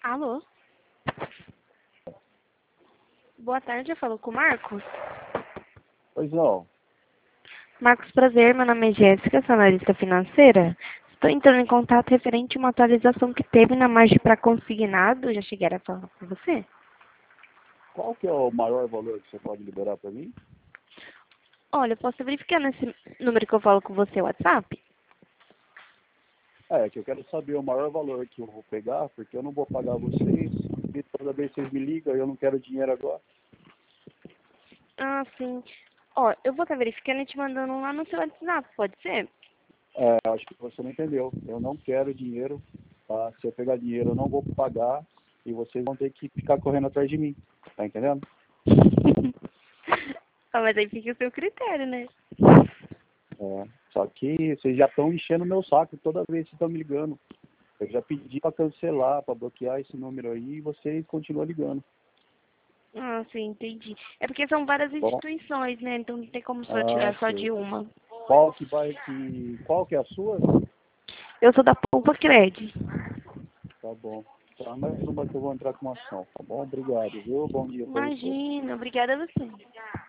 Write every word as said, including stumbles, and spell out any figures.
Alô? Boa tarde, eu falo com o Marcos. Pois não. Marcos, prazer, meu nome é Jéssica, sou analista financeira. Estou entrando em contato referente a uma atualização que teve na margem para consignado. Já cheguei a falar com você? Qual que é o maior valor que você pode liberar para mim? Olha, eu posso verificar nesse número que eu falo com você, o WhatsApp? É, que eu quero saber o maior valor que eu vou pegar, porque eu não vou pagar vocês, e toda vez que vocês me ligam, eu não quero dinheiro agora. Ah, sim. Ó, eu vou estar verificando e te mandando lá no seu WhatsApp, pode ser? É, acho que você não entendeu. Eu não quero dinheiro, tá? Se eu pegar dinheiro, eu não vou pagar, e vocês vão ter que ficar correndo atrás de mim. Tá entendendo? Ah, mas aí fica o seu critério, né? É, só que vocês já estão enchendo o meu saco toda vez que estão me ligando. Eu já pedi para cancelar, para bloquear esse número aí, e vocês continuam ligando. Ah, sim, entendi. É porque são várias Bom, instituições, né? Então não tem como só ah, tirar só sei. de uma. Qual que vai que. Qual que é a sua? Eu sou da Poupa Cred. Tá bom. Tá, mais uma que eu vou entrar com uma ação, tá bom? Obrigado, viu? Bom dia pra você. Imagina, obrigada a você.